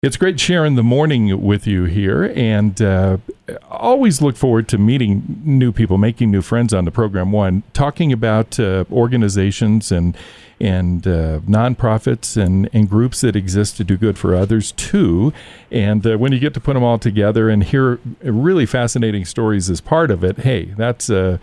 It's great sharing the morning with you here, and always look forward to meeting new people, making new friends on the program. One, talking about organizations and nonprofits and groups that exist to do good for others. Two, and when you get to put them all together and hear really fascinating stories as part of it, hey, that's a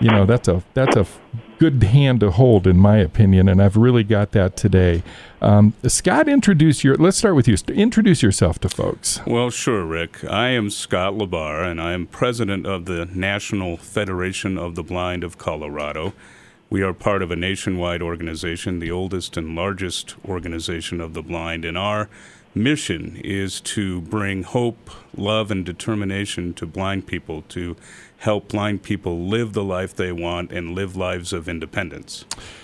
good hand to hold, in my opinion, and I've really got that today. Scott, let's start with you. Introduce yourself to folks. Well, sure, Rick. I am Scott Labar, and I am president of the National Federation of the Blind of Colorado. We are part of a nationwide organization, the oldest and largest organization of the blind, and our mission is to bring hope, love, and determination to blind people, to help blind people live the life they want and live lives of independence.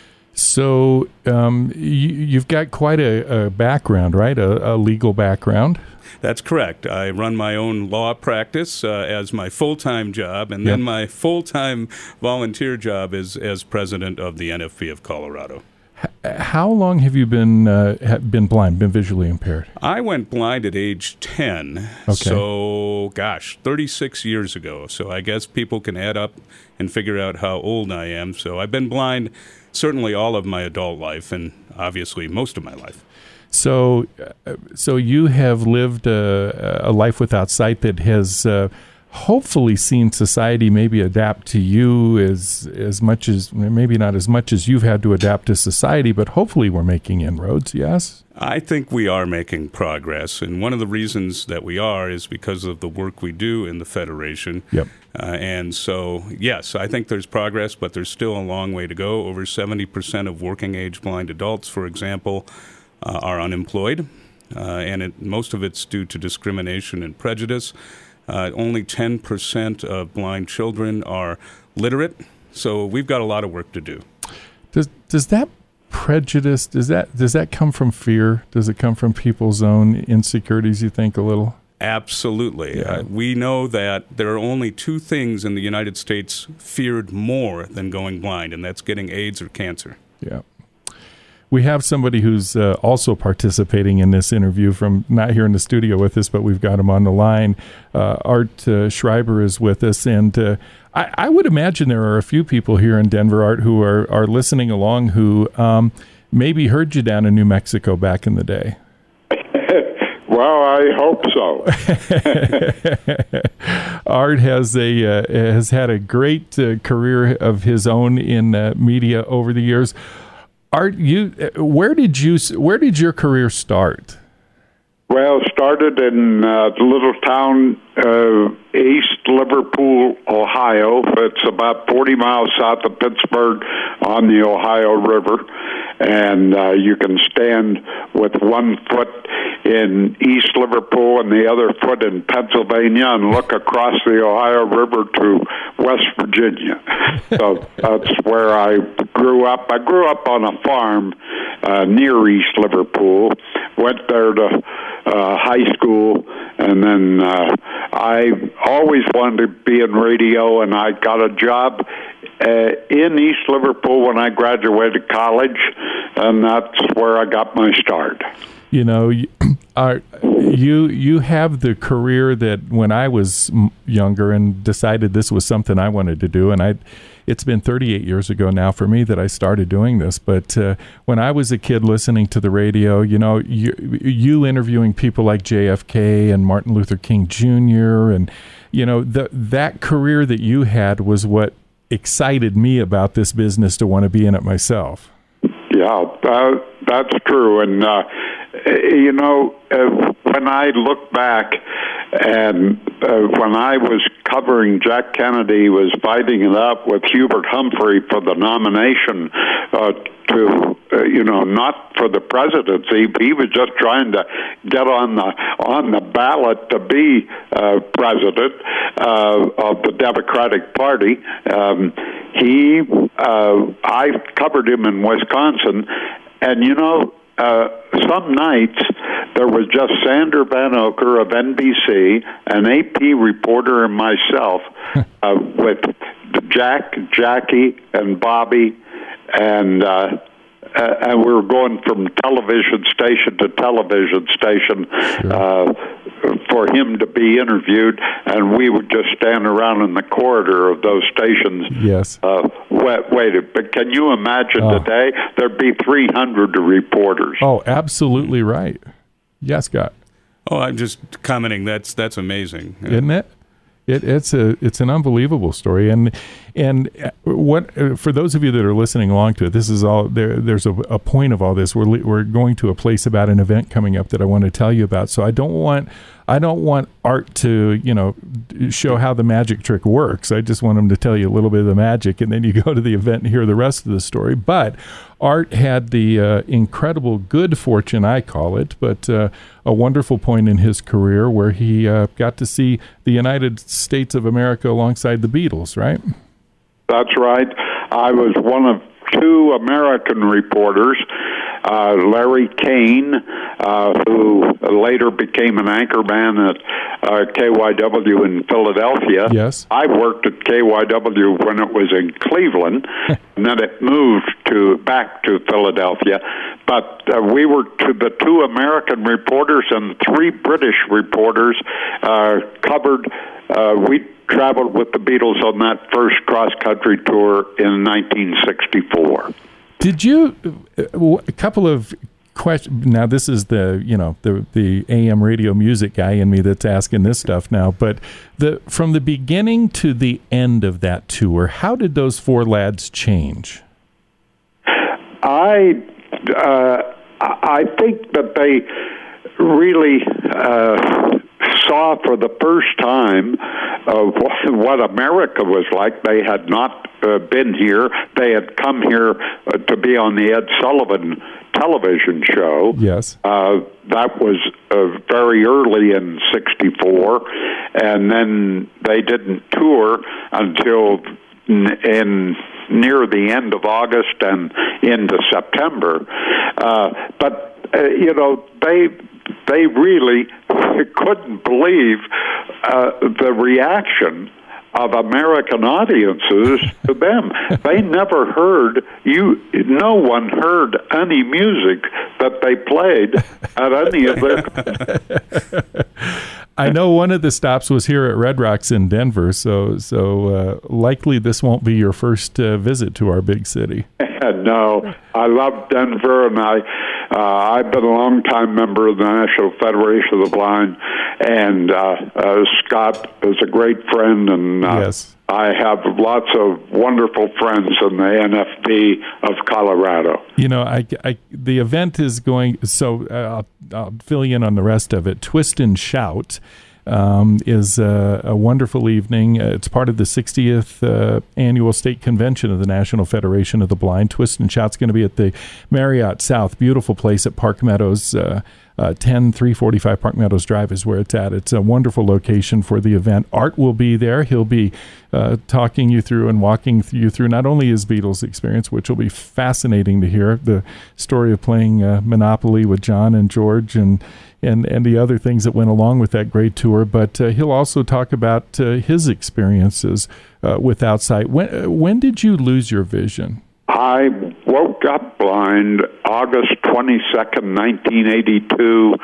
So you've got quite a background, right? A legal background. That's correct. I run my own law practice as my full-time job, and then my full-time volunteer job is as president of the NFB of Colorado. How long have you been blind, been visually impaired? I went blind at age 10, so 36 years ago. So I guess people can add up and figure out how old I am. So I've been blind certainly all of my adult life and obviously most of my life. So you have lived a life without sight that has hopefully seen society maybe adapt to you as much as, maybe not as much as you've had to adapt to society, but hopefully we're making inroads, yes? I think we are making progress, and one of the reasons that we are is because of the work we do in the Federation. Yep. And so, yes, I think there's progress, but there's still a long way to go. Over 70% of working-age blind adults, for example, are unemployed, and most of it's due to discrimination and prejudice. Only 10% of blind children are literate, so we've got a lot of work to do. Does that prejudice, does that come from fear? Does it come from people's own insecurities, you think, a little? Absolutely. Yeah. We know that there are only two things in the United States feared more than going blind, and that's getting AIDS or cancer. Yeah. We have somebody who's also participating in this interview from not here in the studio with us, but we've got him on the line. Art Schreiber is with us, and I would imagine there are a few people here in Denver, Art, who are listening along who maybe heard you down in New Mexico back in the day. Well, I hope so. Art has had a great career of his own in media over the years. Art, where did your career start? Well, started in the little town East Liverpool, Ohio. It's about 40 miles south of Pittsburgh on the Ohio River. And you can stand with one foot in East Liverpool and the other foot in Pennsylvania and look across the Ohio River to West Virginia. So that's where I grew up. I grew up on a farm near East Liverpool, went there to high school, and then I always wanted to be in radio, and I got a job in East Liverpool when I graduated college, and that's where I got my start. You know, you have the career that when I was younger and decided this was something I wanted to do, and it's been 38 years ago now for me that I started doing this, but when I was a kid listening to the radio, you know, you interviewing people like JFK and Martin Luther King Jr., and, you know, that career that you had was what excited me about this business to want to be in it myself. Yeah, that's true. And, you know, when I look back and when I was covering Jack Kennedy was fighting it out with Hubert Humphrey for the nomination not for the presidency. He was just trying to get on the ballot to be president of the Democratic Party. I covered him in Wisconsin, and you know, some nights there was just Sander Van Oker of NBC, an AP reporter, and myself with Jack, Jackie, and Bobby, and and we were going from television station to television station for him to be interviewed, and we would just stand around in the corridor of those stations. Yes. Waited. But can you imagine today there'd be 300 reporters? Oh, absolutely right. Yes, Scott. Oh, I'm just commenting. That's amazing, isn't it? It's an unbelievable story, and what for those of you that are listening along to it, this is all there's a point of all this. We're going to a place about an event coming up that I want to tell you about. So I don't want Art to show how the magic trick works. I just want him to tell you a little bit of the magic, and then you go to the event and hear the rest of the story. But Art had the incredible good fortune, I call it, but a wonderful point in his career where he got to see the United States of America alongside the Beatles, right? That's right. I was one of two American reporters, Larry Kane, who later became an anchorman at KYW in Philadelphia. Yes. I worked at KYW when it was in Cleveland, and then it moved back to Philadelphia. But we were the two American reporters and three British reporters covered. We traveled with the Beatles on that first cross-country tour in 1964. Did you, a couple of questions, now this is the AM radio music guy in me that's asking this stuff now, but from the beginning to the end of that tour, how did those four lads change? I think that they really saw for the first time what America was like. They had not been here. They had come here to be on the Ed Sullivan television show. Yes. That was very early in '64, and then they didn't tour until near the end of August and into September. But they really couldn't believe the reaction of American audiences to them. They never heard no one heard any music that they played at any of their I know one of the stops was here at Red Rocks in Denver, so likely this won't be your first visit to our big city. No, I love Denver, and I've been a long-time member of the National Federation of the Blind, and Scott is a great friend, and yes. I have lots of wonderful friends in the NFB of Colorado. The event is going, so I'll fill you in on the rest of it. Twist and Shout is a wonderful evening. It's part of the 60th annual state convention of the National Federation of the Blind. Twist and Shout's going to be at the Marriott South. Beautiful place at Park Meadows. 345 Park Meadows Drive is where it's at. It's a wonderful location for the event. Art will be there. He'll be talking you through and walking you through not only his Beatles experience, which will be fascinating to hear, the story of playing Monopoly with John and George and the other things that went along with that great tour, but he'll also talk about his experiences with Outside. When did you lose your vision? I woke up blind August 22nd, 1982,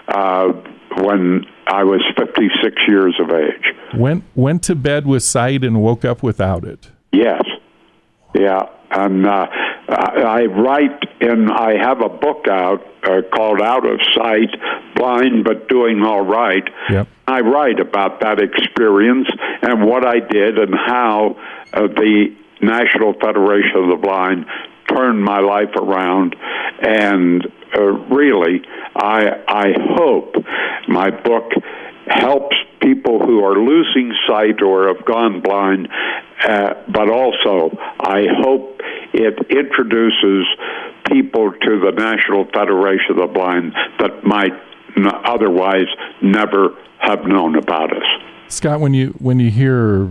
when I was 56 years of age. Went to bed with sight and woke up without it? Yes. Yeah. And I write, and I have a book out called Out of Sight, Blind But Doing All Right. Yep. I write about that experience and what I did and how the National Federation of the Blind turned my life around. And really, I hope my book helps people who are losing sight or have gone blind, but also I hope it introduces people to the National Federation of the Blind that might otherwise never have known about us. Scott, when you hear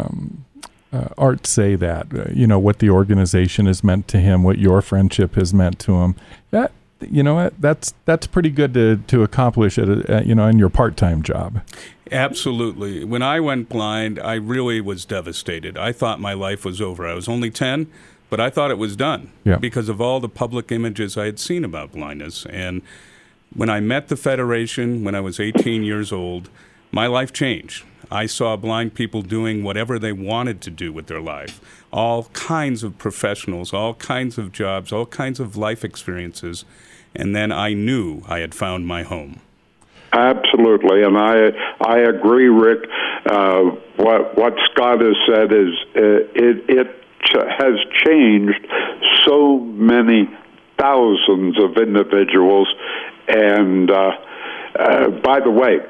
Art say that, what the organization has meant to him, what your friendship has meant to him, that that's pretty good to accomplish in your part-time job. Absolutely. When I went blind, I really was devastated. I thought my life was over. I was only 10, but I thought it was done Yeah. because of all the public images I had seen about blindness. And when I met the Federation when I was 18 years old, my life changed. I saw blind people doing whatever they wanted to do with their life. All kinds of professionals, all kinds of jobs, all kinds of life experiences. And then I knew I had found my home. Absolutely, and I agree, Rick. What Scott has said is it has changed so many thousands of individuals. And by the way,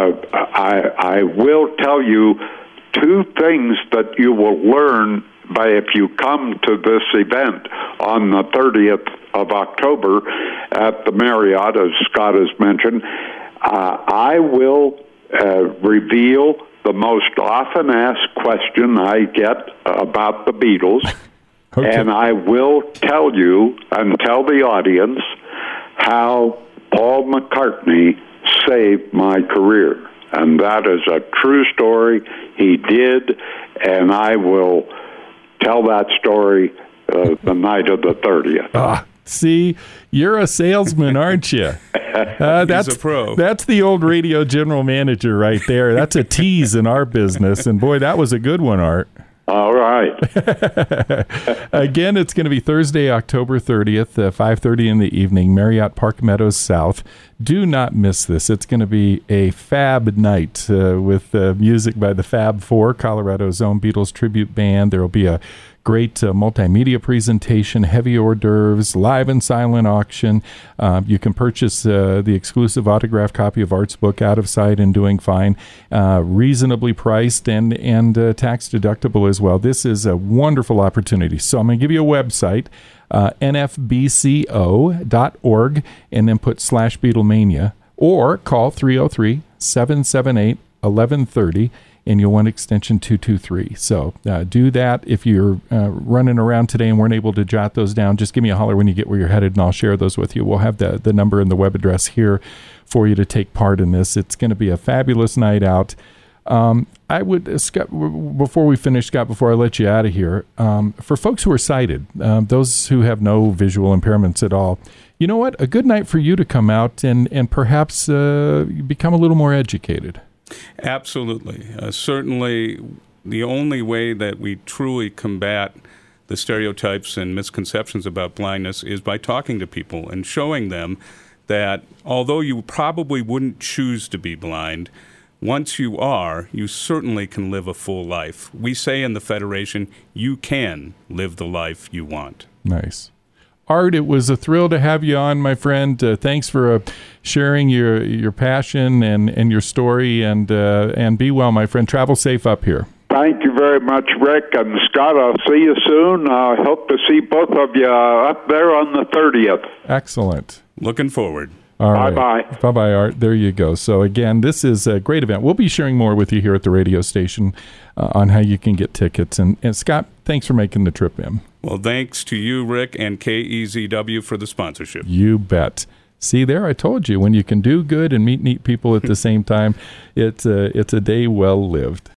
I will tell you two things that you will learn if you come to this event on the 30th of October at the Marriott, as Scott has mentioned. I will reveal the most often asked question I get about the Beatles, Okay. and I will tell you and tell the audience how Paul McCartney saved my career. And that is a true story. He did, and I will tell that story the night of the 30th. See, you're a salesman, aren't you? That's He's a pro. That's the old radio general manager right there. That's a tease in our business. And boy, that was a good one, Art. All right. Again, it's going to be Thursday, October 30th, 5:30 in the evening, Marriott Park Meadows South. Do not miss this. It's going to be a fab night with music by the Fab Four, Colorado's own Beatles tribute band. There will be a great multimedia presentation, heavy hors d'oeuvres, live and silent auction. You can purchase the exclusive autographed copy of Art's book, Out of Sight and Doing Fine, reasonably priced and tax deductible as well. This is a wonderful opportunity. So I'm going to give you a website, nfbco.org, and then put /Beatlemania, or call 303-778-1130. And you'll want extension 223. So do that. If you're running around today and weren't able to jot those down, just give me a holler when you get where you're headed, and I'll share those with you. We'll have the number and the web address here for you to take part in this. It's going to be a fabulous night out. I would, Scott, before we finish, Scott, before I let you out of here, for folks who are sighted, those who have no visual impairments at all, you know what? A good night for you to come out and perhaps become a little more educated. Absolutely. Certainly, the only way that we truly combat the stereotypes and misconceptions about blindness is by talking to people and showing them that although you probably wouldn't choose to be blind, once you are, you certainly can live a full life. We say in the Federation, you can live the life you want. Nice. Art, it was a thrill to have you on, my friend. Thanks for sharing your passion and your story, and be well, my friend. Travel safe up here. Thank you very much, Rick. And Scott, I'll see you soon. I hope to see both of you up there on the 30th. Excellent. Looking forward. All right. Bye-bye. Bye-bye, Art. There you go. So, again, this is a great event. We'll be sharing more with you here at the radio station on how you can get tickets. And Scott, thanks for making the trip in. Well, thanks to you, Rick, and KEZW for the sponsorship. You bet. See there, I told you, when you can do good and meet neat people at the same time, it's a day well lived.